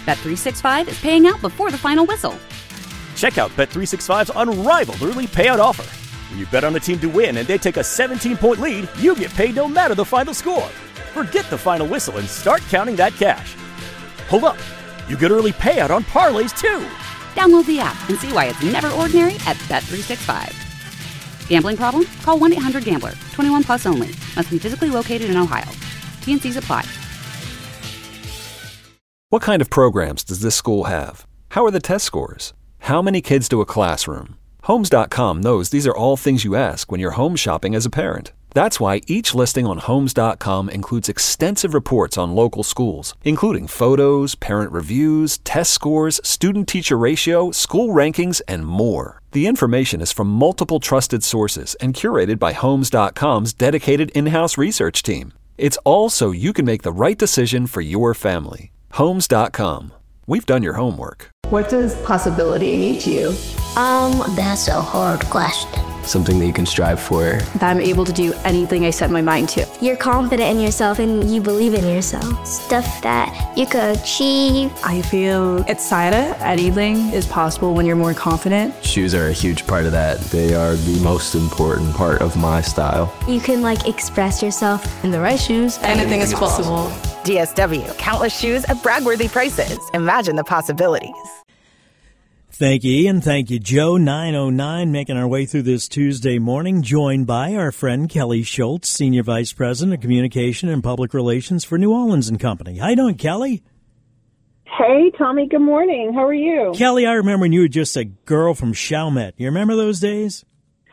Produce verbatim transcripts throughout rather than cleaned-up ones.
Bet three sixty-five is paying out before the final whistle. Check out Bet three sixty-five's unrivaled early payout offer. When you bet on a team to win and they take a seventeen-point lead, you get paid no matter the final score. Forget the final whistle and start counting that cash. Hold up. You get early payout on parlays, too. Download the app and see why it's never ordinary at Bet three sixty-five. Gambling problem? Call one eight hundred gambler. twenty-one plus only. Must be physically located in Ohio. T and Cs apply. What kind of programs does this school have? How are the test scores? How many kids to a classroom? Homes dot com knows these are all things you ask when you're home shopping as a parent. That's why each listing on Homes dot com includes extensive reports on local schools, including photos, parent reviews, test scores, student-teacher ratio, school rankings, and more. The information is from multiple trusted sources and curated by Homes dot com's dedicated in-house research team. It's all so you can make the right decision for your family. Homes dot com. We've done your homework. What does possibility mean to you? Um, that's a hard question. Something that you can strive for. That I'm able to do anything I set my mind to. You're confident in yourself and you believe in yourself. Stuff that you could achieve. I feel excited. Anything is possible when you're more confident. Shoes are a huge part of that. They are the most important part of my style. You can like express yourself. In the right shoes, anything, anything is possible. possible. D S W, countless shoes at brag-worthy prices. Imagine the possibilities. Thank you, Ian. Thank you, Joe. nine oh nine, making our way through this Tuesday morning, joined by our friend Kelly Schultz, Senior Vice President of Communication and Public Relations for New Orleans and Company. How you doing, Kelly? Hey, Tommy. Good morning. How are you? Kelly, I remember when you were just a girl from Chalmette. You remember those days?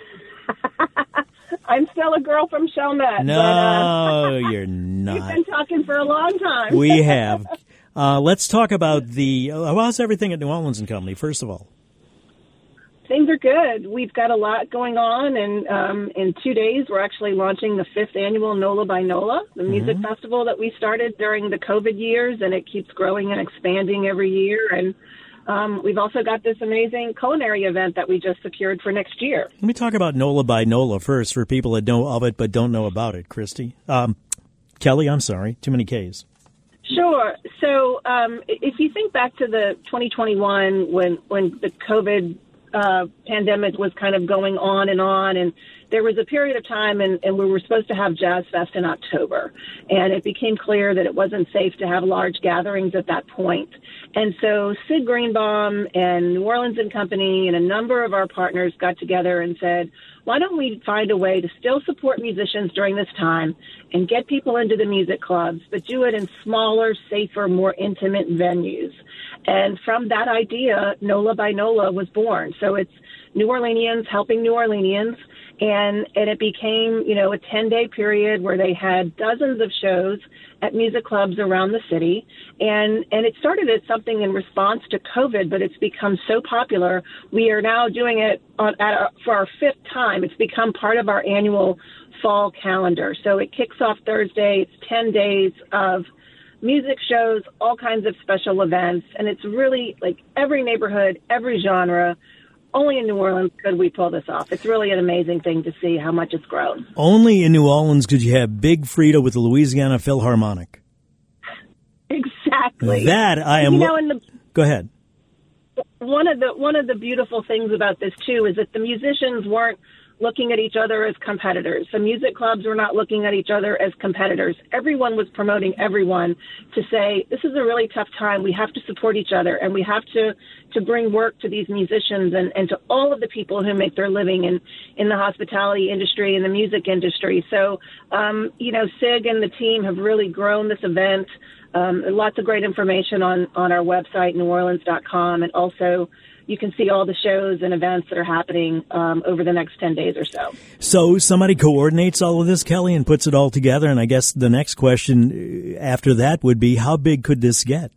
I'm still a girl from Chalmette. No, but, uh, you're not. We've been talking for a long time. We have. Uh, let's talk about the, uh, how's everything at New Orleans and Company, first of all? Things are good. We've got a lot going on, and um, in two days we're actually launching the fifth annual NOLA by NOLA, the mm-hmm. music festival that we started during the COVID years, and it keeps growing and expanding every year. And um, we've also got this amazing culinary event that we just secured for next year. Let me talk about NOLA by NOLA first for people that know of it but don't know about it, Christy. Um, Kelly, I'm sorry, too many Ks. Sure. So um, if you think back to the twenty twenty-one when, when the COVID uh, pandemic was kind of going on and on, and there was a period of time and, and we were supposed to have Jazz Fest in October, and it became clear that it wasn't safe to have large gatherings at that point. And so Sid Greenbaum and New Orleans and Company and a number of our partners got together and said, why don't we find a way to still support musicians during this time and get people into the music clubs, but do it in smaller, safer, more intimate venues? And from that idea, NOLA by NOLA was born. So it's New Orleanians helping New Orleanians. And, and it became, you know, a ten-day period where they had dozens of shows at music clubs around the city. And, and it started as something in response to COVID, but it's become so popular. We are now doing it on, at our, for our fifth time. It's become part of our annual fall calendar. So it kicks off Thursday. It's ten days of music shows, all kinds of special events. And it's really like every neighborhood, every genre. Only in New Orleans could we pull this off. It's really an amazing thing to see how much it's grown. Only in New Orleans could you have Big Frida with the Louisiana Philharmonic. Exactly. That I am. You know, in the, Go ahead. One of the one of the beautiful things about this too is that the musicians weren't looking at each other as competitors. The music clubs were not looking at each other as competitors. Everyone was promoting everyone to say, this is a really tough time. We have to support each other, and we have to, to bring work to these musicians and, and to all of the people who make their living in, in the hospitality industry and the music industry. So, um, you know, Sig and the team have really grown this event. Um, lots of great information on, on our website, new orleans dot com, and also you can see all the shows and events that are happening um, over the next ten days or so. So somebody coordinates all of this, Kelly, and puts it all together. And I guess the next question after that would be, how big could this get?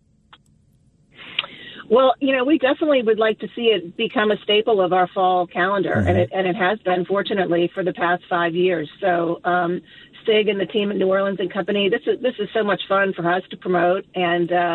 Well, you know, we definitely would like to see it become a staple of our fall calendar, mm-hmm. and it and it has been, fortunately, for the past five years. So um, Stig and the team at New Orleans and Company, this is this is so much fun for us to promote, and uh,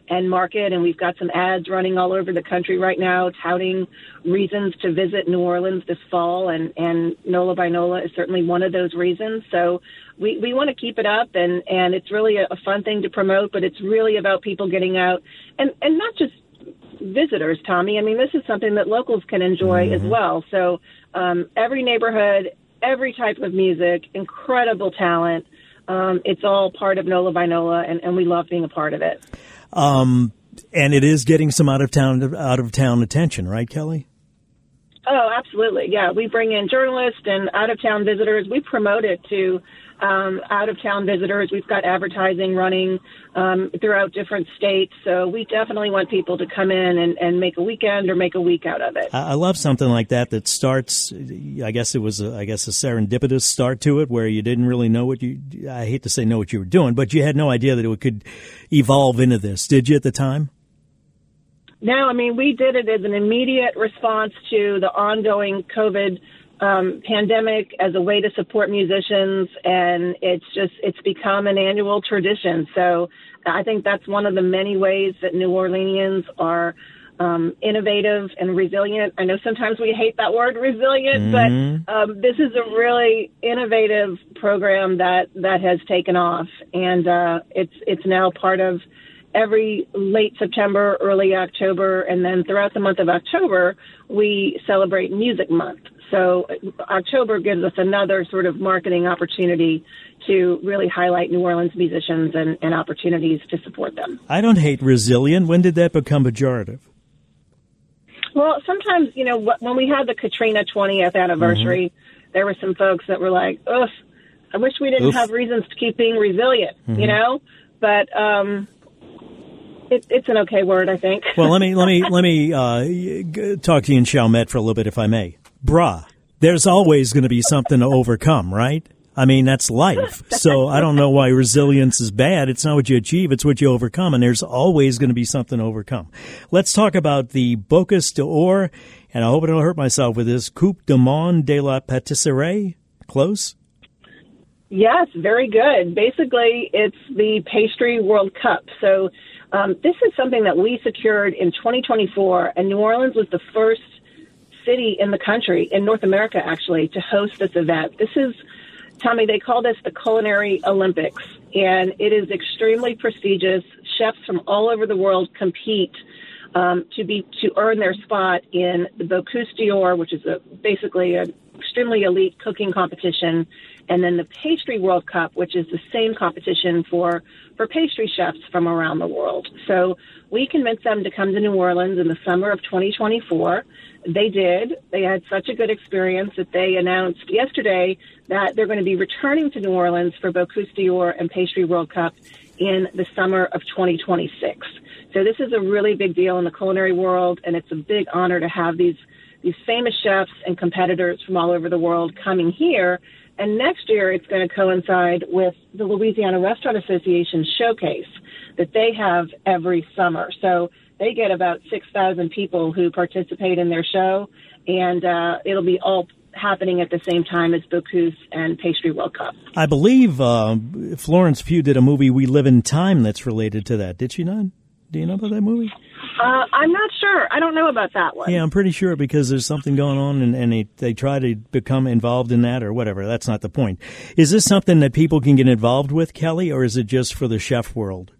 and market. And we've got some ads running all over the country right now touting reasons to visit New Orleans this fall. And, and NOLA by NOLA is certainly one of those reasons. So we, we want to keep it up. And, and it's really a, a fun thing to promote, but it's really about people getting out and, and not just visitors, Tommy. I mean, this is something that locals can enjoy mm-hmm. as well. So um, every neighborhood, every type of music, incredible talent. Um, it's all part of NOLA by NOLA, and, and we love being a part of it. Um, and it is getting some out of town out of town attention, right, Kelly? Oh, absolutely. Yeah, we bring in journalists and out of town visitors. We promote it to um, out of town visitors. We've got advertising running um, throughout different states. So we definitely want people to come in and, and make a weekend or make a week out of it. I love something like that that starts, I guess it was, a, I guess, a serendipitous start to it where you didn't really know what you, I hate to say know what you were doing, but you had no idea that it could evolve into this. Did you at the time? No, I mean, we did it as an immediate response to the ongoing COVID um, pandemic as a way to support musicians, and it's just, it's become an annual tradition. So I think that's one of the many ways that New Orleanians are um, innovative and resilient. I know sometimes we hate that word resilient, mm-hmm. but um, this is a really innovative program that, that has taken off, and uh, it's it's now part of every late September, early October, and then throughout the month of October, we celebrate Music Month. So October gives us another sort of marketing opportunity to really highlight New Orleans musicians and, and opportunities to support them. I don't hate resilient. When did that become pejorative? Well, sometimes, you know, when we had the Katrina twentieth anniversary, mm-hmm. there were some folks that were like, ugh, I wish we didn't Oof. have reasons to keep being resilient, mm-hmm. you know? But, um... It, it's an okay word, I think. Well, let me let me let me uh, talk to you in Chalmette for a little bit, if I may. Bruh, there's always going to be something to overcome, right? I mean, that's life. So I don't know why resilience is bad. It's not what you achieve; it's what you overcome, and there's always going to be something to overcome. Let's talk about the Bocuse d'Or, and I hope I don't hurt myself with this. Coupe du Monde de la Pâtisserie. Close. Yes, very good. Basically, it's the Pastry World Cup. So. Um, this is something that we secured in twenty twenty-four, and New Orleans was the first city in the country, in North America actually, to host this event. This is, Tommy, they call this the Culinary Olympics, and it is extremely prestigious. Chefs from all over the world compete um, to be to earn their spot in the Bocuse d'Or, which is a, basically an extremely elite cooking competition, and then the Pastry World Cup, which is the same competition for, for pastry chefs from around the world. So we convinced them to come to New Orleans in the summer of twenty twenty-four. They did. They had such a good experience that they announced yesterday that they're going to be returning to New Orleans for Bocuse d'Or and Pastry World Cup in the summer of twenty twenty-six. So this is a really big deal in the culinary world, and it's a big honor to have these these famous chefs and competitors from all over the world coming here. And next year, it's going to coincide with the Louisiana Restaurant Association showcase that they have every summer. So they get about six thousand people who participate in their show, and uh, it'll be all happening at the same time as Bocuse and Pastry World Cup. I believe uh, Florence Pugh did a movie, We Live in Time, that's related to that. Did she not? Do you know about that movie? Uh, I'm not sure. I don't know about that one. Yeah, I'm pretty sure because there's something going on and, and they, they try to become involved in that or whatever. That's not the point. Is this something that people can get involved with, Kelly, or is it just for the chef world?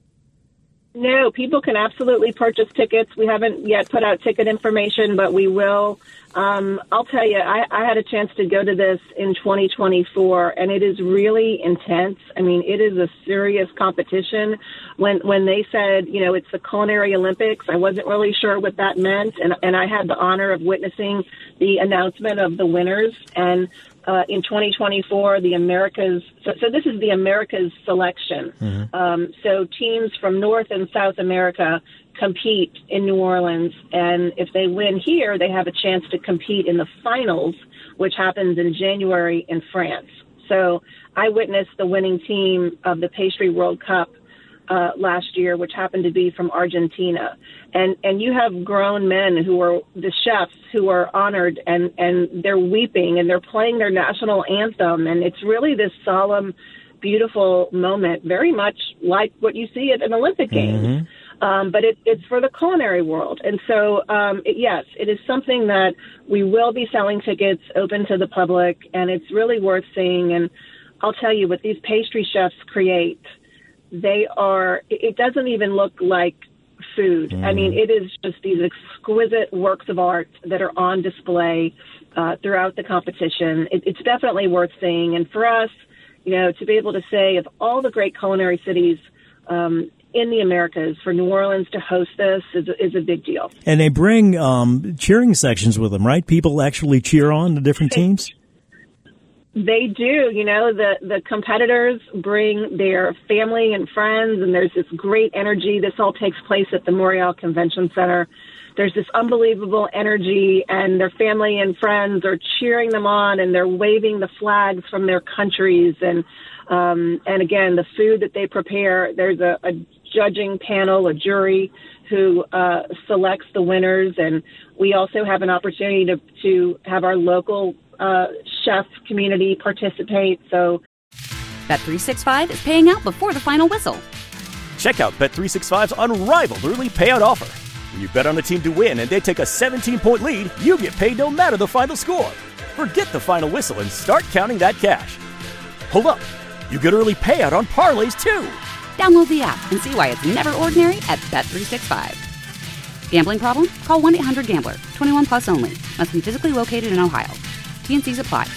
No, people can absolutely purchase tickets. We haven't yet put out ticket information, but we will. Um, I'll tell you, I, I had a chance to go to this in twenty twenty-four, and it is really intense. I mean, it is a serious competition. When when they said, you know, it's the Culinary Olympics, I wasn't really sure what that meant, and, and I had the honor of witnessing the announcement of the winners. And Uh, in twenty twenty-four, the Americas, so, so this is the Americas selection. Mm-hmm. Um, so teams from North and South America compete in New Orleans, and if they win here, they have a chance to compete in the finals, which happens in January in France. So I witnessed the winning team of the Pastry World Cup Uh, last year, which happened to be from Argentina. And and you have grown men who are the chefs who are honored, and, and they're weeping, and they're playing their national anthem. And it's really this solemn, beautiful moment, very much like what you see at an Olympic Games. Mm-hmm. Um, but it, it's for the culinary world. And so, um, it, yes, it is something that we will be selling tickets open to the public, and it's really worth seeing. And I'll tell you, what these pastry chefs create, they are, it doesn't even look like food. Mm. I mean, it is just these exquisite works of art that are on display uh, throughout the competition. It, it's definitely worth seeing. And for us, you know, to be able to say of all the great culinary cities um, in the Americas, for New Orleans to host this is, is a big deal. And they bring um, cheering sections with them, right? People actually cheer on the different teams? They do. You know, the, the competitors bring their family and friends, and there's this great energy. This all takes place at the Montreal Convention Center. There's this unbelievable energy, and their family and friends are cheering them on, and they're waving the flags from their countries. And, um, and again, the food that they prepare, there's a, a judging panel, a jury who uh, selects the winners. And we also have an opportunity to, to have our local uh, chef community participate. So Bet three sixty-five is paying out before the final whistle. Check out Bet three sixty-five's unrivaled early payout offer. When you bet on a team to win and they take a seventeen-point lead, you get paid no matter the final score. Forget the final whistle and start counting that cash. Hold up. You get early payout on parlays, too. Download the app and see why it's never ordinary at Bet three sixty-five. Gambling problem? Call one eight hundred gambler. twenty-one plus only. Must be physically located in Ohio. T N Cs apply.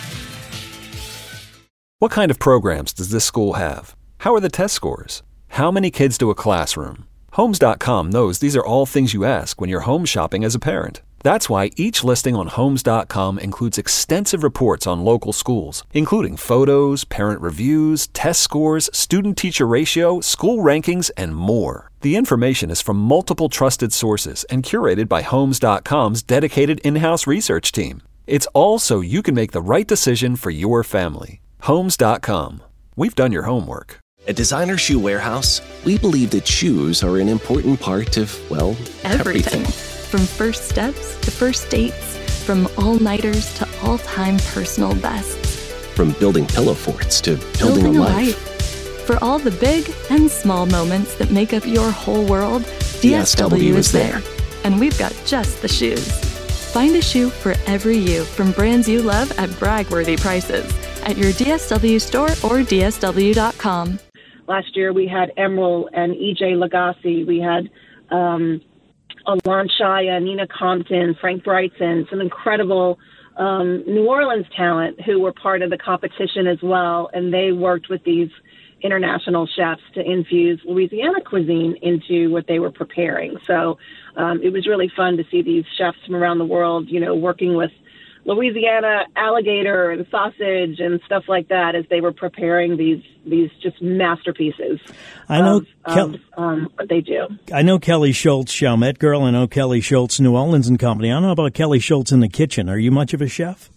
What kind of programs does this school have? How are the test scores? How many kids do a classroom? Homes dot com knows these are all things you ask when you're home shopping as a parent. That's why each listing on Homes dot com includes extensive reports on local schools, including photos, parent reviews, test scores, student-teacher ratio, school rankings, and more. The information is from multiple trusted sources and curated by Homes dot com's dedicated in-house research team. It's all so you can make the right decision for your family. Homes dot com. We've done your homework. At Designer Shoe Warehouse, we believe that shoes are an important part of, well, everything. everything. From first steps to first dates, from all-nighters to all-time personal bests. From building pillow forts to building, building a, a life. life. For all the big and small moments that make up your whole world, D S W, D S W is there. And we've got just the shoes. Find a shoe for every you from brands you love at brag-worthy prices at your D S W store or D S W dot com. Last year we had Emerald and E J Lagasse. We had um, Alon Shaya, Nina Compton, Frank Brightson, some incredible um, New Orleans talent who were part of the competition as well. And they worked with these international chefs to infuse Louisiana cuisine into what they were preparing. So um, it was really fun to see these chefs from around the world, you know, working with Louisiana alligator and sausage and stuff like that as they were preparing these these just masterpieces. I know of, Kel- of, um, what they do. I know Kelly Schultz, Chalmette girl. I know Kelly Schultz, New Orleans and Company. I don't know about Kelly Schultz in the kitchen. Are you much of a chef?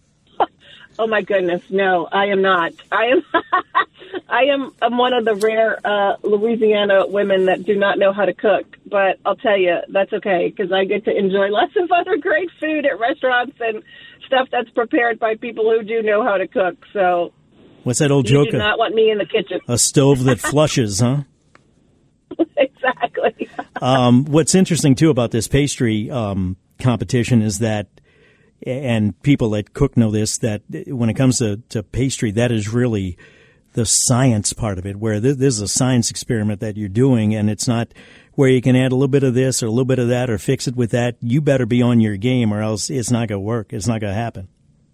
Oh my goodness, no, I am not. I am. I am. I'm one of the rare uh, Louisiana women that do not know how to cook. But I'll tell you, that's okay because I get to enjoy lots of other great food at restaurants and stuff that's prepared by people who do know how to cook. So, what's that old you joke? You do not want me in the kitchen. A stove that flushes, huh? Exactly. um, what's interesting too about this pastry um, competition is that. And people that cook know this, that when it comes to, to pastry, that is really the science part of it, where this, this is a science experiment that you're doing, and it's not where you can add a little bit of this or a little bit of that or fix it with that. You better be on your game or else it's not going to work. It's not going to happen.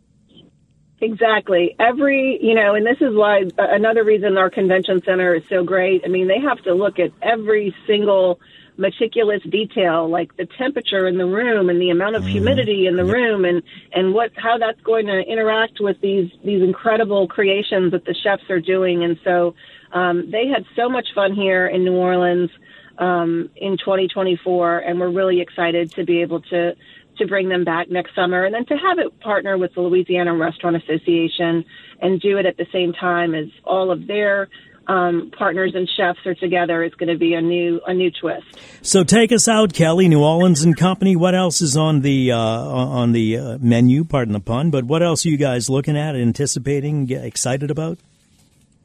Exactly. Every, you know, and this is why another reason our convention center is so great. I mean, they have to look at every single meticulous detail, like the temperature in the room and the amount of humidity in the room and, and what, how that's going to interact with these, these incredible creations that the chefs are doing. And so, um, they had so much fun here in New Orleans, um, in twenty twenty-four. And we're really excited to be able to, to bring them back next summer and then to have it partner with the Louisiana Restaurant Association and do it at the same time as all of their Um, partners and chefs are together. It's going to be a new a new twist. So take us out, Kelly. New Orleans and Company. What else is on the uh, on the uh, menu? Pardon the pun, but what else are you guys looking at, anticipating, get excited about?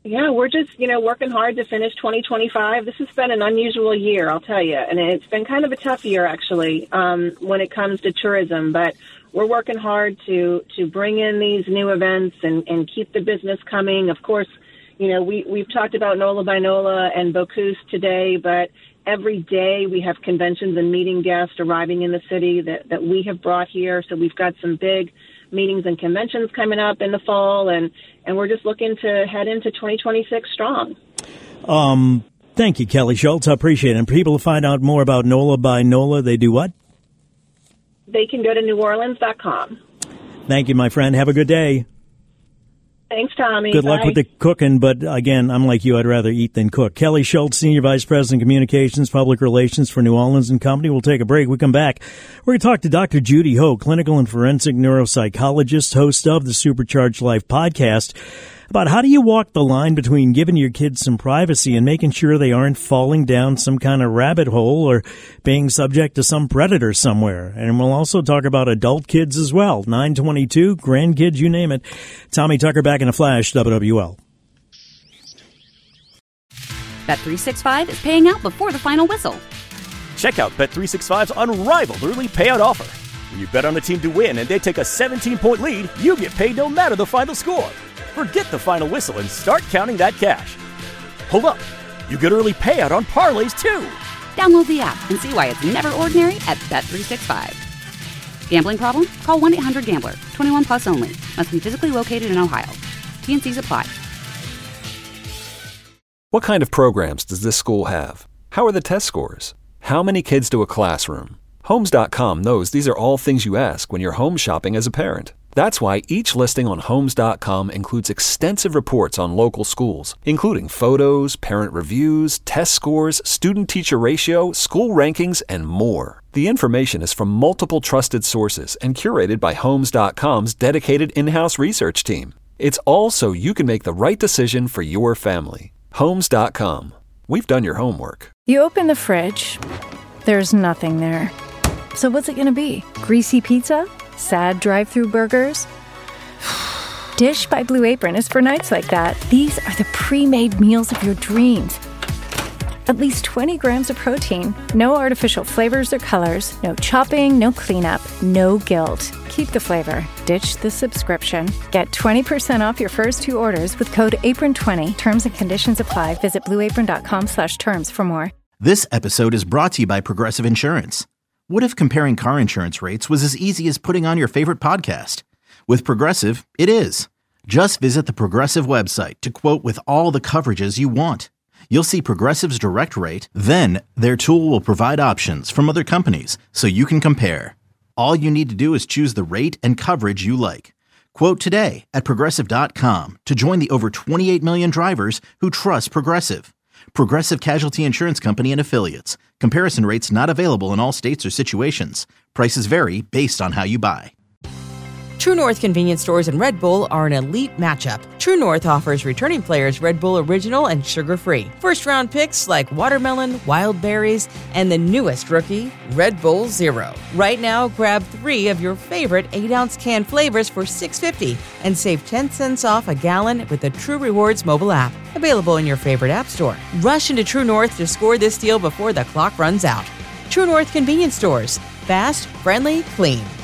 Yeah, we're just, you know, working hard to finish twenty twenty-five. This has been an unusual year, I'll tell you. And it's been kind of a tough year, actually, um, when it comes to tourism. But we're working hard to, to bring in these new events and, and keep the business coming. Of course, you know, we, we've talked about NOLA by NOLA and Bocuse today, but every day we have conventions and meeting guests arriving in the city that, that we have brought here. So we've got some big meetings and conventions coming up in the fall, and, and we're just looking to head into twenty twenty-six strong. Um, thank you, Kelly Schultz. I appreciate it. And people to find out more about NOLA by NOLA, they do what? They can go to new orleans dot com. Thank you, my friend. Have a good day. Thanks, Tommy. Good Bye. luck with the cooking, but again, I'm like you. I'd rather eat than cook. Kelly Schultz, Senior Vice President, Communications, Public Relations for New Orleans and Company. We'll take a break. We come back. We're going to talk to Doctor Judy Ho, clinical and forensic neuropsychologist, host of the Supercharged Life podcast, about how do you walk the line between giving your kids some privacy and making sure they aren't falling down some kind of rabbit hole or being subject to some predator somewhere. And we'll also talk about adult kids as well. nine twenty-two, grandkids, you name it. Tommy Tucker back in a flash, W W L. Bet three sixty-five is paying out before the final whistle. Check out Bet three sixty-five's unrivaled early payout offer. When you bet on a team to win and they take a seventeen-point lead, you get paid no matter the final score. Forget the final whistle and start counting that cash. Hold up. You get early payout on parlays, too. Download the app and see why it's never ordinary at Bet three sixty-five. Gambling problem? Call one eight hundred gambler. twenty-one plus only. Must be physically located in Ohio. T N Cs apply. What kind of programs does this school have? How are the test scores? How many kids do a classroom? Homes dot com knows these are all things you ask when you're home shopping as a parent. That's why each listing on Homes dot com includes extensive reports on local schools, including photos, parent reviews, test scores, student-teacher ratio, school rankings, and more. The information is from multiple trusted sources and curated by Homes dot com's dedicated in-house research team. It's all so you can make the right decision for your family. Homes dot com. We've done your homework. You open the fridge. There's nothing there. So what's it going to be? Greasy pizza? Sad drive-through burgers? Dish by Blue Apron is for nights like that. These are the pre-made meals of your dreams. At least twenty grams of protein, no artificial flavors or colors, no chopping, no cleanup, no guilt. Keep the flavor. Ditch the subscription. Get twenty percent off your first two orders with code apron twenty. Terms and conditions apply. Visit blue apron dot com slash terms for more. This episode is brought to you by Progressive Insurance. What if comparing car insurance rates was as easy as putting on your favorite podcast? With Progressive, it is. Just visit the Progressive website to quote with all the coverages you want. You'll see Progressive's direct rate, then their tool will provide options from other companies so you can compare. All you need to do is choose the rate and coverage you like. Quote today at progressive dot com to join the over twenty-eight million drivers who trust Progressive. Progressive Casualty Insurance Company and Affiliates. Comparison rates not available in all states or situations. Prices vary based on how you buy. True North convenience stores and Red Bull are an elite matchup. True North offers returning players Red Bull Original and sugar-free. First-round picks like watermelon, wild berries, and the newest rookie, Red Bull Zero. Right now, grab three of your favorite eight-ounce can flavors for six dollars and fifty cents and save ten cents off a gallon with the True Rewards mobile app. Available in your favorite app store. Rush into True North to score this deal before the clock runs out. True North convenience stores. Fast, friendly, clean.